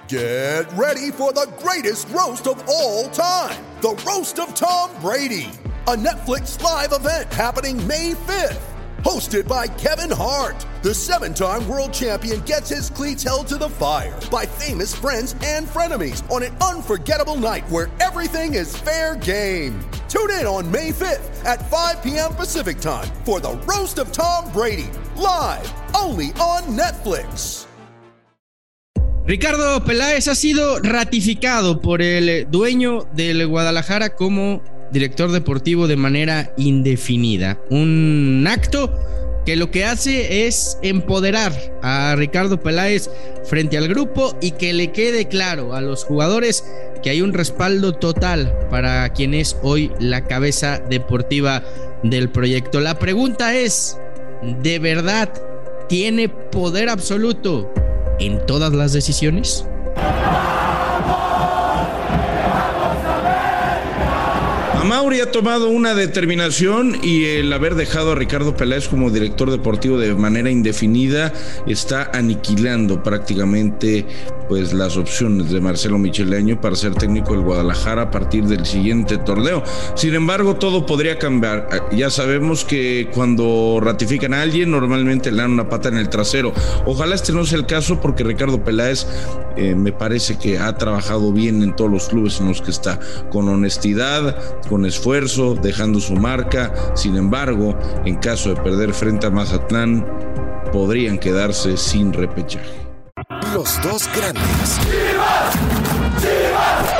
Get ready for the greatest roast of all time, the Roast of Tom Brady, a Netflix live event happening May 5th. Hosted by Kevin Hart, the 7-time world champion gets his cleats held to the fire by famous friends and frenemies on an unforgettable night where everything is fair game. Tune in on May 5th at 5 p.m. Pacific time for the Roast of Tom Brady, live only on Netflix. Ricardo Peláez ha sido ratificado por el dueño del Guadalajara como director deportivo de manera indefinida. Un acto que lo que hace es empoderar a Ricardo Peláez frente al grupo y que le quede claro a los jugadores que hay un respaldo total para quien es hoy la cabeza deportiva del proyecto. La pregunta es, ¿de verdad tiene poder absoluto en todas las decisiones? Amaury ha tomado una determinación y el haber dejado a Ricardo Peláez como director deportivo de manera indefinida está aniquilando prácticamente pues las opciones de Marcelo Michele Año para ser técnico del Guadalajara a partir del siguiente torneo. Sin embargo, todo podría cambiar. Ya sabemos que cuando ratifican a alguien normalmente le dan una pata en el trasero. Ojalá este no sea el caso, porque Ricardo Peláez me parece que ha trabajado bien en todos los clubes en los que está, con honestidad, con esfuerzo, dejando su marca. Sin embargo, en caso de perder frente a Mazatlán, podrían quedarse sin repechaje. Los dos grandes. ¡Chivas! ¡Chivas!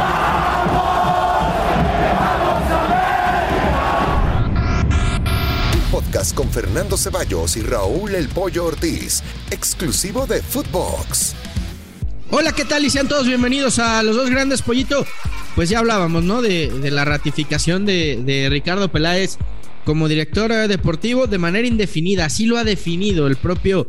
Un podcast con Fernando Ceballos y Raúl El Pollo Ortiz, exclusivo de Footbox. Hola, ¿qué tal? Y sean todos bienvenidos a Los Dos Grandes, Pollito. Pues ya hablábamos, ¿no? De la ratificación de Ricardo Peláez como director deportivo de manera indefinida. Así lo ha definido el propio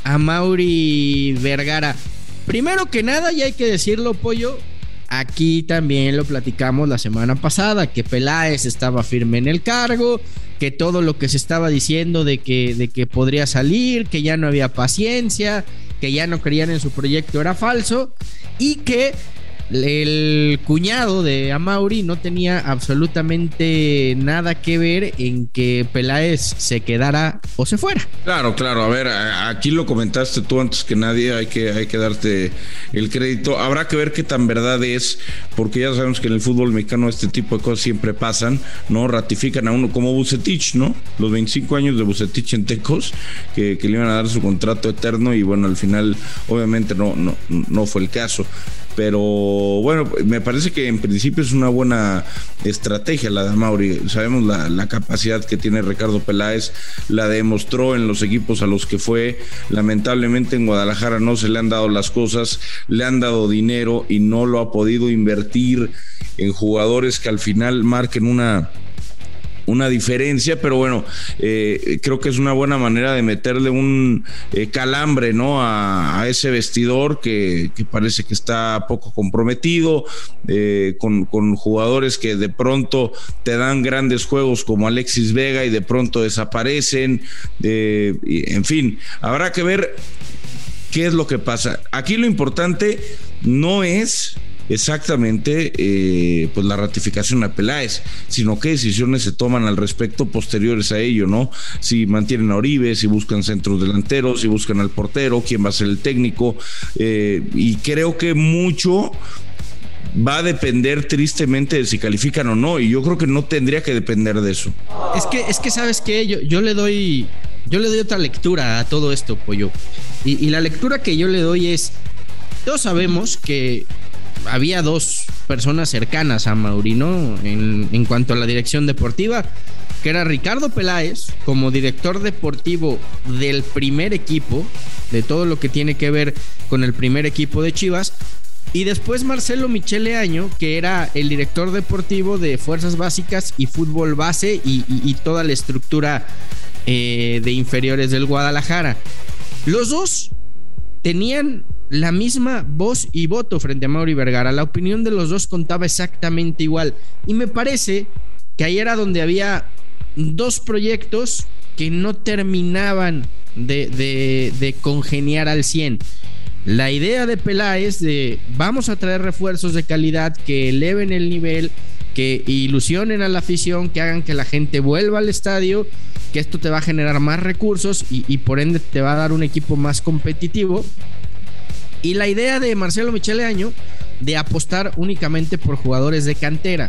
Amaury Vergara. Primero que nada, y hay que decirlo, Pollo, aquí también lo platicamos la semana pasada, que Peláez estaba firme en el cargo, que todo lo que se estaba diciendo de que podría salir, que ya no había paciencia, que ya no creían en su proyecto era falso, y que el cuñado de Amaury no tenía absolutamente nada que ver en que Peláez se quedara o se fuera. Claro, a ver, aquí lo comentaste tú antes que nadie, hay que darte el crédito. Habrá que ver qué tan verdad es, porque ya sabemos que en el fútbol mexicano este tipo de cosas siempre pasan, ¿no? Ratifican a uno como Vucetich, ¿no? Los 25 años de Vucetich en Tecos, que le iban a dar su contrato eterno, y bueno, al final obviamente no fue el caso. Pero bueno, me parece que en principio es una buena estrategia la de Amaury. Sabemos la capacidad que tiene Ricardo Peláez, la demostró en los equipos a los que fue. Lamentablemente en Guadalajara no se le han dado las cosas, le han dado dinero y no lo ha podido invertir en jugadores que al final marquen una diferencia, pero bueno, creo que es una buena manera de meterle un calambre, ¿no? a ese vestidor que parece que está poco comprometido, con jugadores que de pronto te dan grandes juegos como Alexis Vega y de pronto desaparecen, en fin, habrá que ver qué es lo que pasa. Aquí lo importante no es exactamente pues la ratificación a Peláez, sino qué decisiones se toman al respecto posteriores a ello, ¿no? Si mantienen a Oribe, si buscan centros delanteros, si buscan al portero, quién va a ser el técnico, y creo que mucho va a depender tristemente de si califican o no, y yo creo que no tendría que depender de eso. Es que ¿sabes qué? Yo le doy otra lectura a todo esto, Pollo, y la lectura que yo le doy es, todos sabemos que había dos personas cercanas a Amaury, ¿no? En cuanto a la dirección deportiva, que era Ricardo Peláez como director deportivo del primer equipo, de todo lo que tiene que ver con el primer equipo de Chivas, y después Marcelo Michele Año, que era el director deportivo de Fuerzas Básicas y Fútbol Base y toda la estructura de inferiores del Guadalajara. Los dos tenían la misma voz y voto frente a Amaury Vergara. La opinión de los dos contaba exactamente igual. Y me parece que ahí era donde había dos proyectos que no terminaban de congeniar al 100. La idea de Peláez de vamos a traer refuerzos de calidad que eleven el nivel, que ilusionen a la afición, que hagan que la gente vuelva al estadio, que esto te va a generar más recursos y por ende te va a dar un equipo más competitivo. Y la idea de Marcelo Michele Año de apostar únicamente por jugadores de cantera.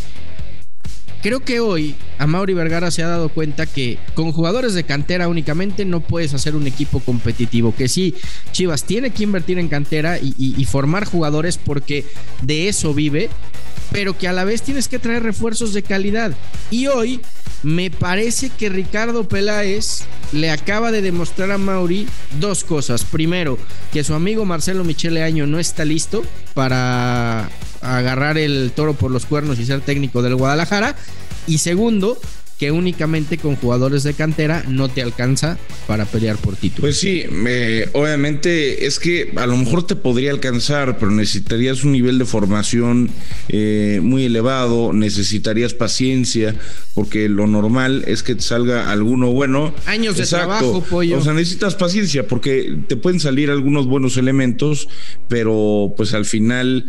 Creo que hoy Amaury Vergara se ha dado cuenta que con jugadores de cantera únicamente no puedes hacer un equipo competitivo, que sí, Chivas tiene que invertir en cantera y formar jugadores porque de eso vive, pero que a la vez tienes que traer refuerzos de calidad. Y hoy me parece que Ricardo Peláez le acaba de demostrar a Amaury dos cosas. Primero, que su amigo Marcelo Michele Año no está listo para agarrar el toro por los cuernos y ser técnico del Guadalajara. Y segundo, que únicamente con jugadores de cantera no te alcanza para pelear por título. Pues sí, obviamente es que a lo mejor te podría alcanzar, pero necesitarías un nivel de formación muy elevado, necesitarías paciencia, porque lo normal es que te salga alguno bueno. Años de trabajo, pollo. O sea, necesitas paciencia, porque te pueden salir algunos buenos elementos, pero pues al final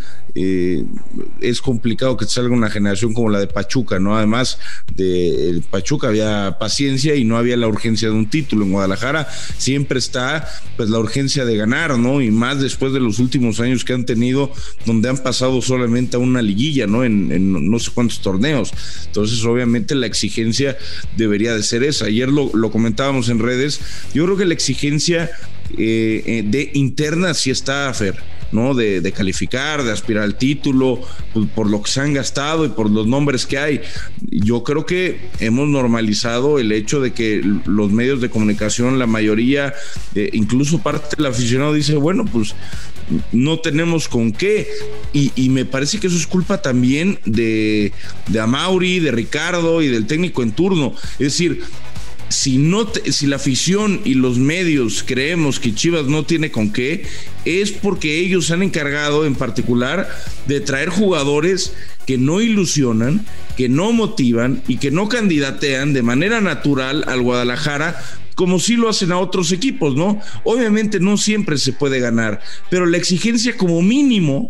es complicado que te salga una generación como la de Pachuca, ¿no? Además de Pachuca había paciencia y no había la urgencia de un título. En Guadalajara siempre está pues la urgencia de ganar, ¿no? Y más después de los últimos años que han tenido, donde han pasado solamente a una liguilla, ¿no? En no sé cuántos torneos. Entonces obviamente la exigencia debería de ser esa. Ayer lo comentábamos en redes. Yo creo que la exigencia de interna sí está, Fer, ¿no? De calificar, de aspirar al título, por lo que se han gastado y por los nombres que hay. Yo creo que hemos normalizado el hecho de que los medios de comunicación, la mayoría, incluso parte del aficionado dice, bueno, pues no tenemos con qué, y me parece que eso es culpa también de Amaury, de Ricardo y del técnico en turno. Es decir, si la afición y los medios creemos que Chivas no tiene con qué, es porque ellos se han encargado en particular de traer jugadores que no ilusionan, que no motivan y que no candidatean de manera natural al Guadalajara, como sí lo hacen a otros equipos, ¿no? Obviamente no siempre se puede ganar, pero la exigencia como mínimo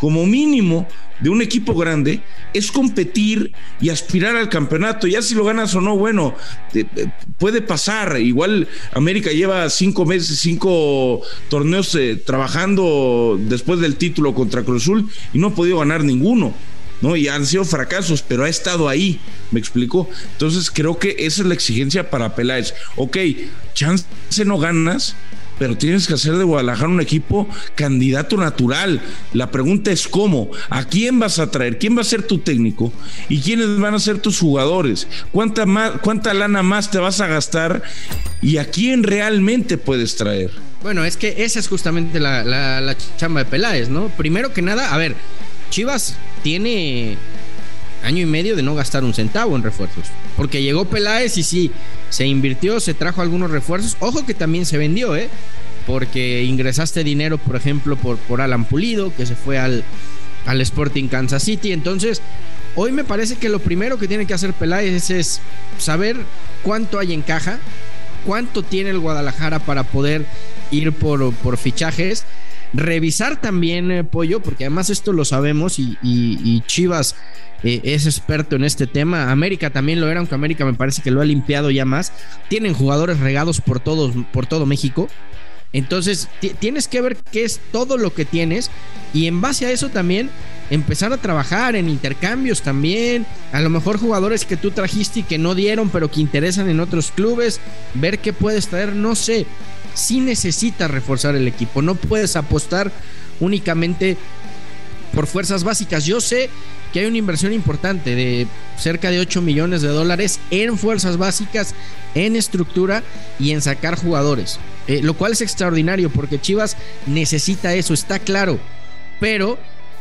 de un equipo grande es competir y aspirar al campeonato. Ya si lo ganas o no, bueno, puede pasar. Igual América lleva 5 meses, 5 torneos trabajando después del título contra Cruz Azul y no ha podido ganar ninguno, ¿no? Y han sido fracasos, pero ha estado ahí, ¿me explico? Entonces creo que esa es la exigencia para Peláez. Ok, chance no ganas, pero tienes que hacer de Guadalajara un equipo candidato natural. La pregunta es cómo, a quién vas a traer, quién va a ser tu técnico y quiénes van a ser tus jugadores, cuánta lana más te vas a gastar y a quién realmente puedes traer. Bueno, es que esa es justamente la chamba de Peláez, ¿no? Primero que nada, a ver, Chivas tiene año y medio de no gastar un centavo en refuerzos, porque llegó Peláez y sí, se invirtió, se trajo algunos refuerzos. Ojo que también se vendió, porque ingresaste dinero, por ejemplo, por Alan Pulido, que se fue al Sporting Kansas City. Entonces, hoy me parece que lo primero que tiene que hacer Peláez es saber cuánto hay en caja, cuánto tiene el Guadalajara para poder ir por fichajes. Revisar también, Pollo, porque además esto lo sabemos y Chivas es experto en este tema. América también lo era, aunque América me parece que lo ha limpiado ya más. Tienen jugadores regados por todo México. Entonces tienes que ver qué es todo lo que tienes y en base a eso también empezar a trabajar en intercambios también. A lo mejor jugadores que tú trajiste y que no dieron pero que interesan en otros clubes, ver qué puedes traer, no sé. Sí necesitas reforzar el equipo, no puedes apostar únicamente por fuerzas básicas. Yo sé que hay una inversión importante de cerca de $8 millones en fuerzas básicas, en estructura y en sacar jugadores, lo cual es extraordinario porque Chivas necesita eso, está claro, pero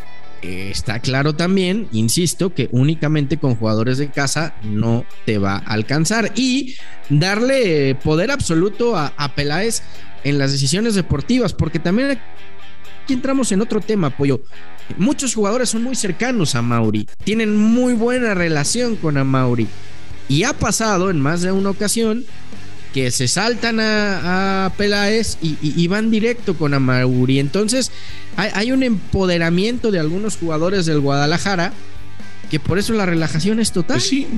está claro también, insisto, que únicamente con jugadores de casa no te va a alcanzar y darle poder absoluto a Peláez en las decisiones deportivas, porque también aquí entramos en otro tema, Pollo. Muchos jugadores son muy cercanos a Amaury, tienen muy buena relación con Amaury y ha pasado en más de una ocasión que se saltan a Peláez y van directo con Amauri. Entonces hay un empoderamiento de algunos jugadores del Guadalajara que por eso la relajación es total. Pues sí,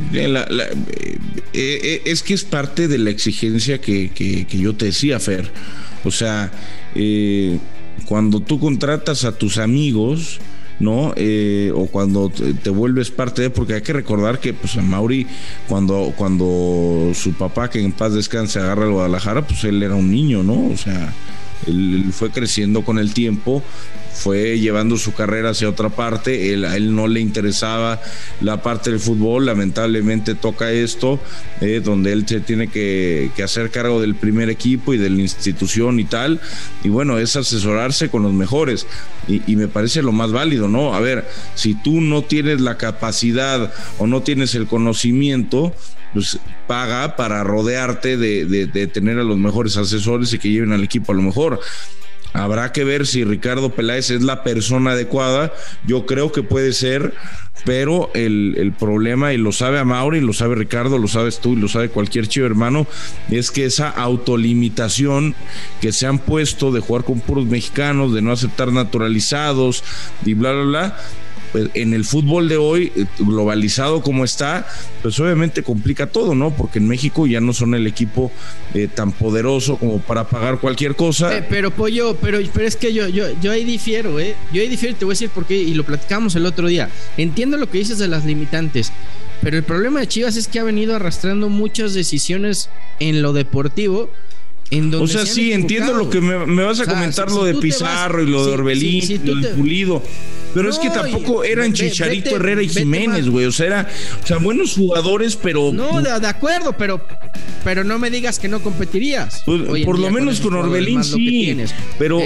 es que es parte de la exigencia que yo te decía, Fer. O sea, cuando tú contratas a tus amigos, ¿no? O cuando te vuelves parte de, porque hay que recordar que pues a Mauri, cuando su papá, que en paz descanse, agarra el Guadalajara, pues él era un niño, ¿no? O sea, él fue creciendo con el tiempo, fue llevando su carrera hacia otra parte, a él no le interesaba la parte del fútbol, lamentablemente toca esto, donde él se tiene que hacer cargo del primer equipo y de la institución y tal, y bueno, es asesorarse con los mejores, y me parece lo más válido, ¿no? A ver, si tú no tienes la capacidad o no tienes el conocimiento, pues paga para rodearte de tener a los mejores asesores y que lleven al equipo a lo mejor. Habrá que ver si Ricardo Peláez es la persona adecuada. Yo creo que puede ser, pero el problema, y lo sabe Amauri, lo sabe Ricardo, lo sabes tú y lo sabe cualquier chivo hermano, es que esa autolimitación que se han puesto de jugar con puros mexicanos, de no aceptar naturalizados y bla, bla, bla, pues en el fútbol de hoy, globalizado como está, pues obviamente complica todo, ¿no? Porque en México ya no son el equipo tan poderoso como para pagar cualquier cosa. Pero Pollo, pero es que yo ahí difiero, yo ahí difiero y te voy a decir por qué, y lo platicamos el otro día. Entiendo lo que dices de las limitantes, pero el problema de Chivas es que ha venido arrastrando muchas decisiones en lo deportivo. O sea, sí, entiendo lo que me vas a comentar, lo de Pizarro y lo de Orbelín, lo de Pulido. Pero no, es que tampoco eran Chicharito, Herrera y Jiménez, güey. O sea, buenos jugadores, pero. No, de acuerdo, pero no me digas que no competirías. Pues, por lo menos con Orbelín sí. Pero.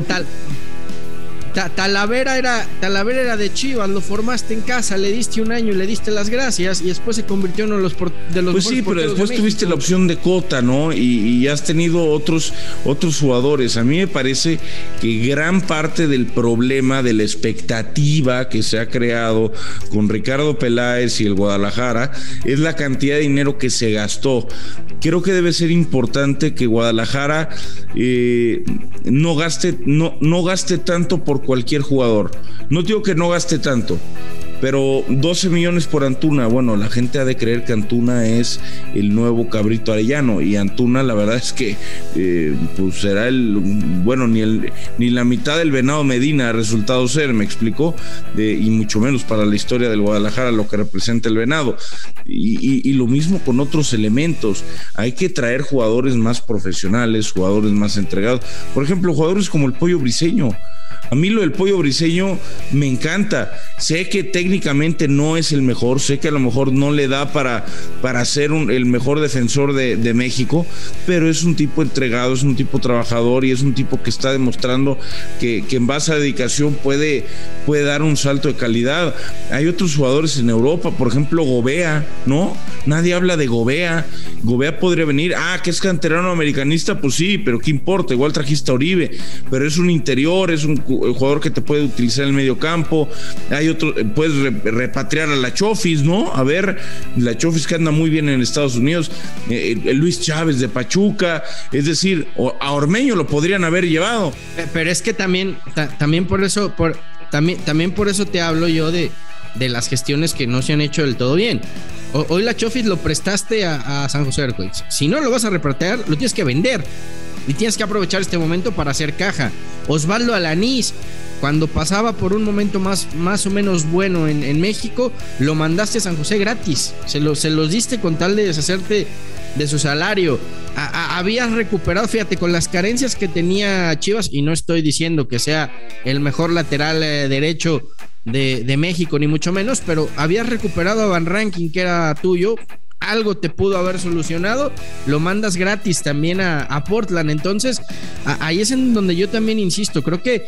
Talavera era de Chivas, lo formaste en casa, le diste un año y le diste las gracias, y después se convirtió en uno de los pues sí, pero después tuviste la opción de Cota, ¿no? Y has tenido otros jugadores. A mí me parece que gran parte del problema, de la expectativa que se ha creado con Ricardo Peláez y el Guadalajara, es la cantidad de dinero que se gastó. Creo que debe ser importante que Guadalajara no gaste tanto por cualquier jugador. No digo que no gaste tanto, pero 12 millones por Antuna. Bueno, la gente ha de creer que Antuna es el nuevo Cabrito Arellano, y Antuna la verdad es que pues será ni la mitad del Venado Medina ha resultado ser, me explicó, y mucho menos para la historia del Guadalajara, lo que representa el Venado, y lo mismo con otros elementos. Hay que traer jugadores más profesionales, jugadores más entregados, por ejemplo, jugadores como el Pollo Briseño. A mí lo del Pollo Briseño me encanta. Sé que técnicamente no es el mejor, sé que a lo mejor no le da para ser el mejor defensor de México, pero es un tipo entregado, es un tipo trabajador y es un tipo que está demostrando que en base a dedicación puede dar un salto de calidad. Hay otros jugadores en Europa, por ejemplo Gobea, ¿no? Nadie habla de Gobea. Gobea podría venir, que es canterano americanista, pues sí, pero ¿qué importa? Igual trajiste a Oribe, pero es un interior, es un jugador que te puede utilizar en el medio campo. Hay otro, puedes repatriar a la Chofis, ¿no? A ver, la Chofis que anda muy bien en Estados Unidos, Luis Chávez de Pachuca, es decir, a Ormeño lo podrían haber llevado. Pero es que también por eso, también por eso te hablo yo de las gestiones que no se han hecho del todo bien. Hoy la Chofis lo prestaste a San José Earthquakes. Si no lo vas a repatriar, lo tienes que vender. Y tienes que aprovechar este momento para hacer caja. Osvaldo Alanís, cuando pasaba por un momento más o menos bueno en México, lo mandaste a San José gratis. Se los diste con tal de deshacerte de su salario. Habías recuperado, fíjate, con las carencias que tenía Chivas, y no estoy diciendo que sea el mejor lateral derecho de México, ni mucho menos, pero habías recuperado a Van Rankin, que era tuyo. Algo te pudo haber solucionado, lo mandas gratis también a Portland. Entonces ahí es en donde yo también insisto. Creo que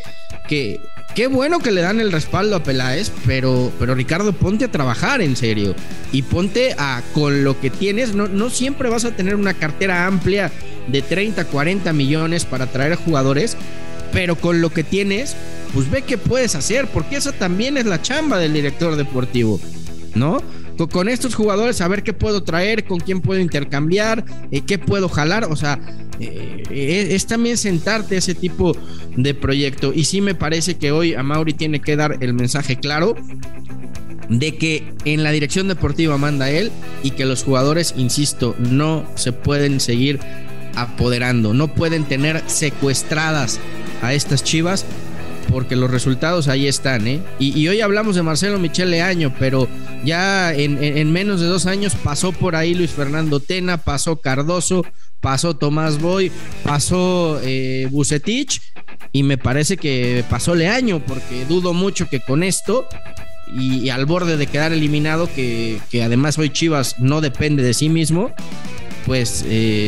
qué bueno que le dan el respaldo a Peláez, pero Ricardo, ponte a trabajar en serio y ponte con lo que tienes. No siempre vas a tener una cartera amplia de 30, 40 millones para traer jugadores, pero con lo que tienes, pues ve qué puedes hacer, porque esa también es la chamba del director deportivo, ¿no? con estos jugadores, a ver qué puedo traer, con quién puedo intercambiar, qué puedo jalar. O sea, es también sentarte a ese tipo de proyecto. Y sí me parece que hoy Amaury tiene que dar el mensaje claro de que en la dirección deportiva manda él y que los jugadores, insisto, no se pueden seguir apoderando, no pueden tener secuestradas a estas Chivas, porque los resultados ahí están, ¿eh? Y hoy hablamos de Marcelo Michel Leaño, pero ya en menos de 2 años pasó por ahí Luis Fernando Tena, pasó Cardoso, pasó Tomás Boy, pasó Vucetich, y me parece que pasó Leaño, porque dudo mucho que con esto y al borde de quedar eliminado, que además hoy Chivas no depende de sí mismo, pues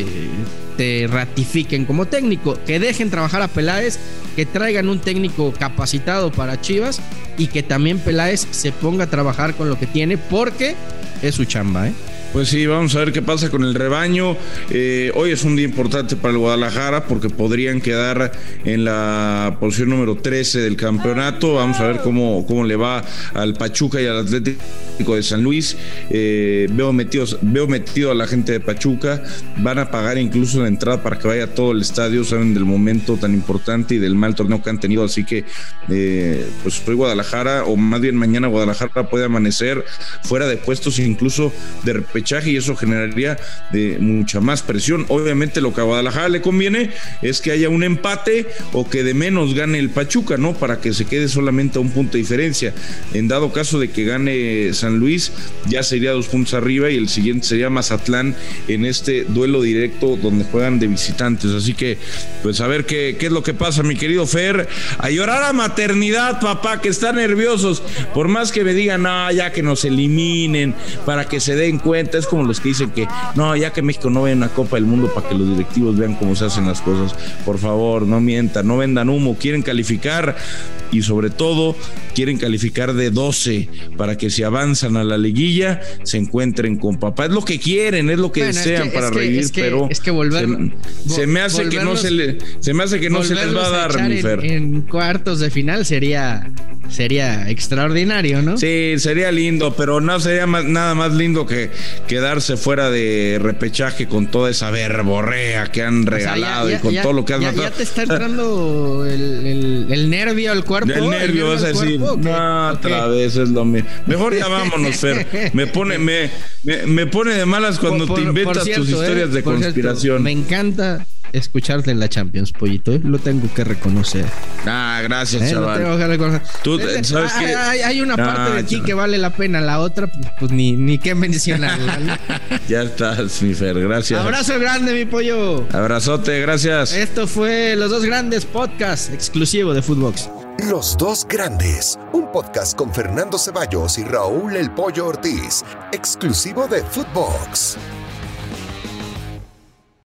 te ratifiquen como técnico, que dejen trabajar a Peláez, que traigan un técnico capacitado para Chivas y que también Peláez se ponga a trabajar con lo que tiene, porque es su chamba, ¿eh? Pues sí, vamos a ver qué pasa con el rebaño. Hoy es un día importante para el Guadalajara porque podrían quedar en la posición número 13 del campeonato. Vamos a ver cómo le va al Pachuca y al Atlético de San Luis. Veo metido a la gente de Pachuca. Van a pagar incluso la entrada para que vaya todo el estadio. Saben del momento tan importante y del mal torneo que han tenido. Así que pues hoy Guadalajara, o más bien mañana Guadalajara, puede amanecer fuera de puestos, incluso de repechaje, y eso generaría mucha más presión. Obviamente lo que a Guadalajara le conviene es que haya un empate o que de menos gane el Pachuca, ¿no? Para que se quede solamente a un punto de diferencia. En dado caso de que gane San Luis, ya sería 2 puntos arriba, y el siguiente sería Mazatlán en este duelo directo donde juegan de visitantes. Así que pues a ver qué es lo que pasa, mi querido Fer. A llorar a maternidad, papá, que están nerviosos. Por más que me digan, no, ya que nos eliminen, para que se den cuenta. Es como los que dicen que no, ya que México no vaya a una Copa del Mundo para que los directivos vean cómo se hacen las cosas. Por favor, no mientan, no vendan humo. Quieren calificar, y sobre todo quieren calificar de 12 para que si avanzan a la liguilla se encuentren con papá. Es lo que quieren, es lo que desean para revivir, pero es que se me hace que no se les va a dar, mi Fer. En cuartos de final sería extraordinario, ¿no? Sí, sería lindo, pero no sería nada más lindo que quedarse fuera de repechaje con toda esa verborrea que han regalado, y con todo lo que han matado. Ya te está entrando el nervio al cuerpo. El nervio, vas a decir, no, otra vez es lo mismo. Mejor ya vámonos, Fer. Me pone de malas cuando te inventas tus historias de conspiración. Cierto, me encanta escucharte en la Champions, Pollito, lo tengo que reconocer. Gracias, chaval. Lo tengo que reconocer. Tú sabes que hay una parte de ti que vale la pena, la otra pues ni qué mencionarla, ¿no? Ya estás, mi Fer, gracias. Abrazo grande, mi pollo. Abrazote, gracias. Esto fue Los Dos Grandes Podcast, exclusivo de Footbox. Los Dos Grandes, un podcast con Fernando Ceballos y Raúl El Pollo Ortiz, exclusivo de Footbox.